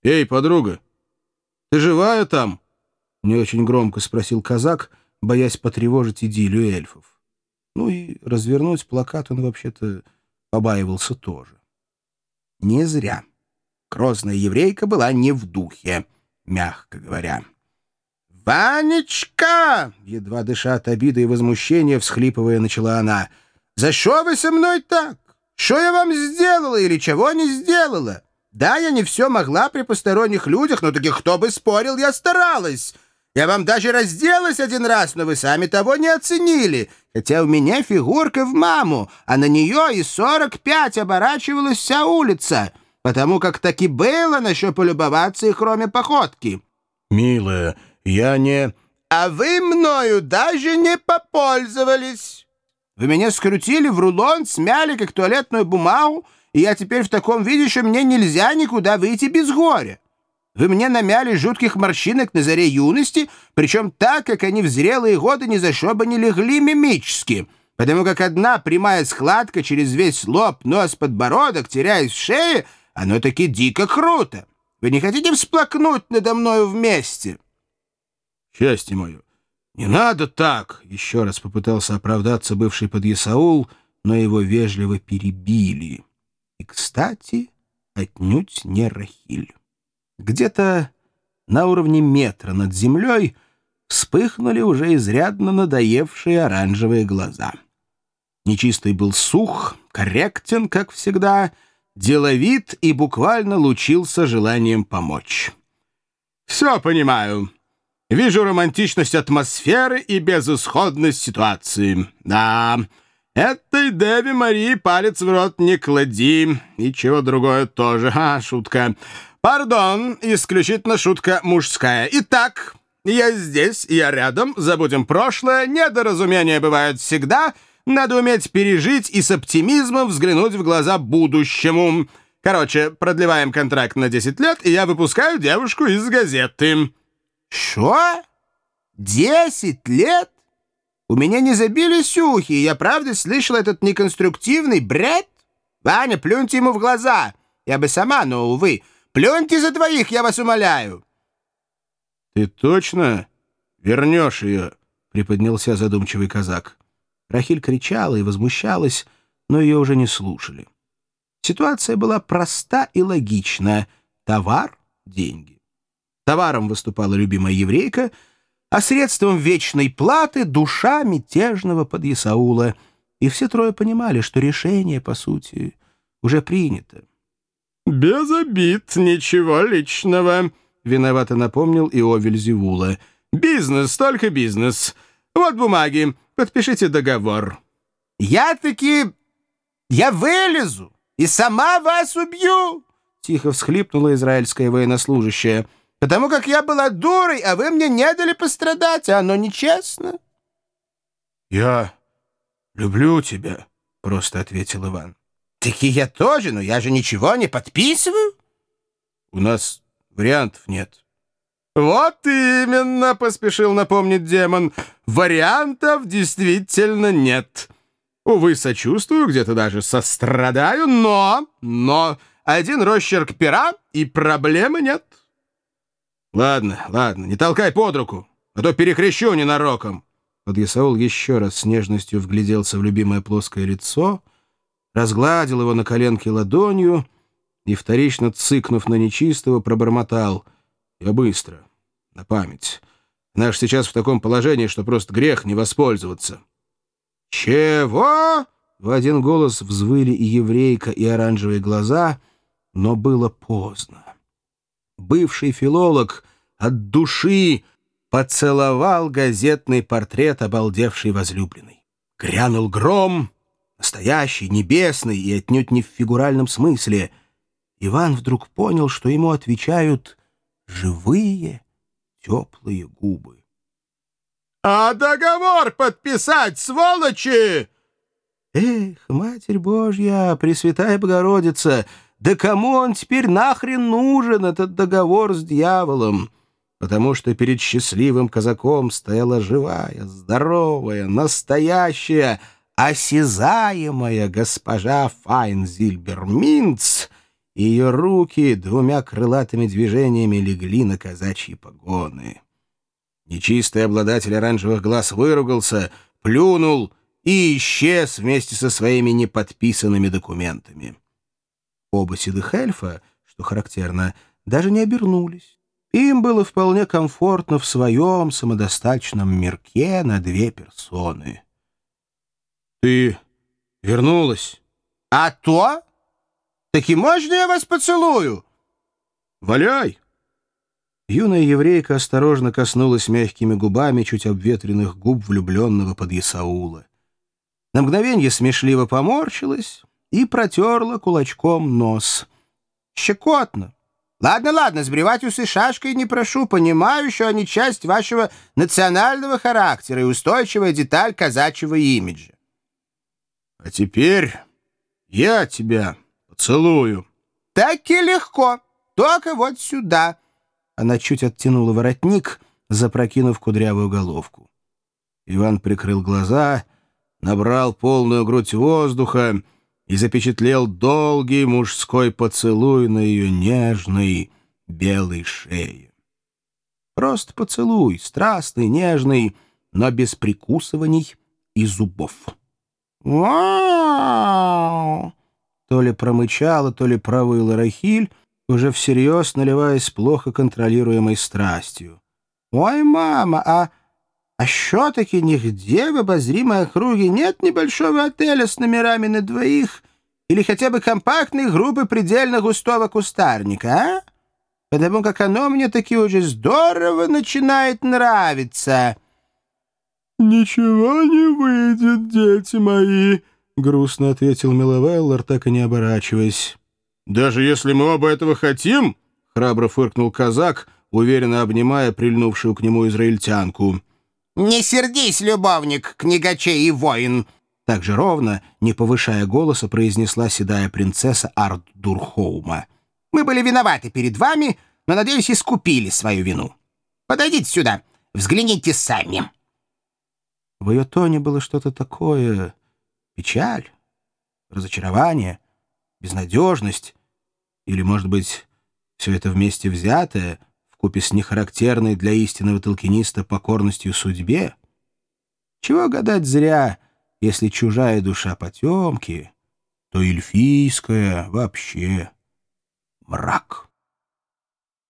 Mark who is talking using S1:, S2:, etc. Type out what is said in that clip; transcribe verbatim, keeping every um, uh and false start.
S1: «Эй, подруга, ты живая там?» — не очень громко спросил казак, боясь потревожить идиллию эльфов. Ну и развернуть плакат он вообще-то побаивался тоже. Не зря. Грозная еврейка была не в духе, мягко говоря. «Ванечка!» — едва дыша от обиды и возмущения, всхлипывая, начала она. «За що ви со мной так? Что я вам сделала или чего не сделала? Да, я не все могла при посторонних людях, но таки кто бы спорил, я старалась. Я вам даже разделась один раз, но вы сами того не оценили. Хотя у меня фигурка в маму, а на нее и сорок пять оборачивалась вся улица, потому как таки было на что полюбоваться и кроме походки». «Милая, я не...»
S2: «А вы мною даже не попользовались. Вы меня скрутили в рулон, смяли, как туалетную бумагу, и я теперь в таком виде, что мне нельзя никуда выйти без горя. Вы мне намяли жутких морщинок на заре юности, причем так, как они в зрелые годы ни за что бы не легли мимически, потому как одна прямая складка через весь лоб, нос, подбородок, теряясь в шее, оно таки дико круто. Вы не хотите всплакнуть надо мною вместе?»
S1: «Счастье мое, не надо так!» — еще раз попытался оправдаться бывший подъясаул, но его вежливо перебили. И, кстати, отнюдь не Рахиль. Где-то на уровне метра над землей вспыхнули уже изрядно надоевшие оранжевые глаза. Нечистый был сух, корректен, как всегда, деловит и буквально лучился желанием помочь. «Все понимаю. Вижу романтичность атмосферы и безысходность ситуации. Да, этой Деве Марии палец в рот не клади. И чего другое тоже. А, шутка. Пардон, исключительно шутка мужская. Итак, я здесь, я рядом, забудем прошлое, недоразумения бывают всегда. Надо уметь пережить и с оптимизмом взглянуть в глаза будущему. Короче, продлеваем контракт на десять лет, и я выпускаю девушку из газеты».
S2: «Что? Десять лет? У меня не забились ухи, и я правда слышал этот неконструктивный бред? Ваня, плюньте ему в глаза. Я бы сама, но, увы. Плюньте за двоих, я вас умоляю».
S1: «Ты точно вернешь ее?» — приподнялся задумчивый казак. Рахиль кричала и возмущалась, но ее уже не слушали. Ситуация была проста и логична. Товар — деньги. Товаром выступала любимая еврейка, а средством вечной платы — душа мятежного подъясаула. И все трое понимали, что решение, по сути, уже принято. «Без обид, ничего личного», — виновато напомнил Иовель Зевула. «Бизнес, только бизнес. Вот бумаги, подпишите договор».
S2: «Я-таки... я вылезу и сама вас убью!» — тихо всхлипнула израильская военнослужащая. «Потому как я была дурой, а вы мне не дали пострадать, а оно нечестно».
S1: «Я люблю тебя», — просто ответил Иван.
S2: «Так и я тоже, но я же ничего не подписываю».
S1: «У нас вариантов нет».
S2: «Вот именно», — поспешил напомнить демон, — «вариантов действительно нет. Увы, сочувствую, где-то даже сострадаю, но, но один росчерк пера, и проблемы нет».
S1: «Ладно, ладно, не толкай под руку, а то перекрещу ненароком». Подъясаул еще раз с нежностью вгляделся в любимое плоское лицо, разгладил его на коленке ладонью и, вторично цыкнув на нечистого, пробормотал: «Я быстро, на память. Она ж сейчас в таком положении, что просто грех не воспользоваться».
S2: «Чего?»
S1: — в один голос взвыли и еврейка, и оранжевые глаза, но было поздно. Бывший филолог от души поцеловал газетный портрет обалдевшей возлюбленной. Грянул гром, настоящий, небесный и отнюдь не в фигуральном смысле. Иван вдруг понял, что ему отвечают живые, теплые губы.
S2: «А договор подписать, сволочи!»
S1: Эх, Матерь Божья, Пресвятая Богородица, да кому он теперь нахрен нужен, этот договор с дьяволом? Потому что перед счастливым казаком стояла живая, здоровая, настоящая, осязаемая госпожа Файнзильберминц, и ее руки двумя крылатыми движениями легли на казачьи погоны. Нечистый обладатель оранжевых глаз выругался, плюнул и исчез вместе со своими неподписанными документами. Оба седых эльфа, что характерно, даже не обернулись. Им было вполне комфортно в своем самодостаточном мирке на две персоны. «Ты вернулась?»
S2: «А то? Таки можно я вас поцелую?»
S1: «Валяй!» Юная еврейка осторожно коснулась мягкими губами чуть обветренных губ влюбленного подъясаула. На мгновенье смешливо поморщилась и протерла кулачком нос.
S2: «Щекотно. Ладно, ладно, сбривать усы шашкой не прошу. Понимаю, что они часть вашего национального характера и устойчивая деталь казачьего имиджа».
S1: «А теперь я тебя поцелую».
S2: «Так и легко. Только вот сюда».
S1: Она чуть оттянула воротник, запрокинув кудрявую головку. Иван прикрыл глаза, набрал полную грудь воздуха и запечатлел долгий мужской поцелуй на ее нежной белой шее. Просто поцелуй, страстный, нежный, но без прикусываний и зубов.
S2: «Вау!»
S1: То ли промычала, то ли провыла Рахиль, уже всерьез наливаясь плохо контролируемой страстью.
S2: «Ой, мама, а, а що-таки нигде в обозримой округе нет небольшого отеля с номерами на двоих или хотя бы компактной группы предельно густого кустарника, а? Потому как оно мне таки уже здорово начинает нравиться».
S1: «Ничего не выйдет, дети мои», — грустно ответил Миловеллар, так и не оборачиваясь. «Даже если мы оба этого хотим?» — храбро фыркнул казак, уверенно обнимая прильнувшую к нему израильтянку.
S2: «Не сердись, любовник, книгачей и воин!»
S1: Так же ровно, не повышая голоса, произнесла седая принцесса Арт-Дурхоума.
S2: «Мы были виноваты перед вами, но, надеюсь, искупили свою вину. Подойдите сюда, взгляните сами».
S1: В ее тоне было что-то такое... печаль, разочарование, безнадежность, или, может быть, все это вместе взятое, вкупе с нехарактерной для истинного толкиниста покорностью судьбе? Чего гадать зря, если чужая душа потемки, то эльфийская вообще мрак.